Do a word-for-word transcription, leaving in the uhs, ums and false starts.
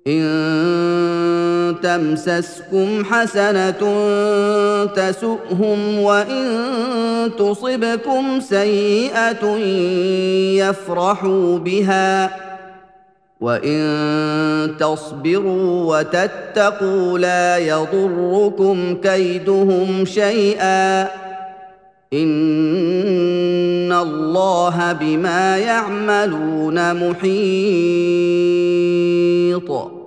إن تمسسكم حسنة تسؤهم وإن تصبكم سيئة يفرحوا بها وإن تصبروا وتتقوا لا يضركم كيدهم شيئا إن الله بما يعملون محيط